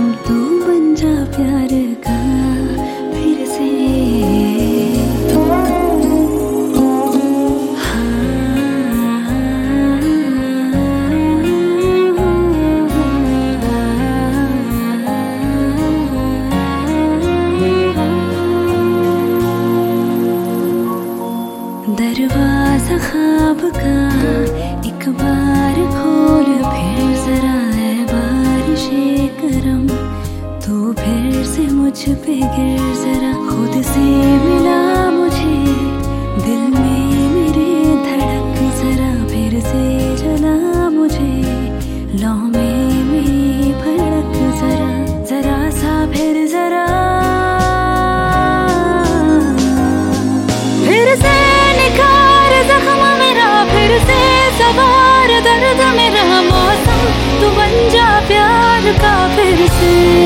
तू बन जा प्यार का फिर से। दरवाजा ख्वाब का एक बार खोल फिर जरा है बारिशे करम, तू फिर से मुझ पे गिर जरा। खुद से मिला मुझे दिल में मेरे धड़क जरा, फिर से जला मुझे लौ में मेरी भड़क जरा। जरा सा फिर जरा फिर से निखार जख्म मेरा, फिर से सवार दर्द मेरा। मौसम तू बन जा प्यार का फिर से।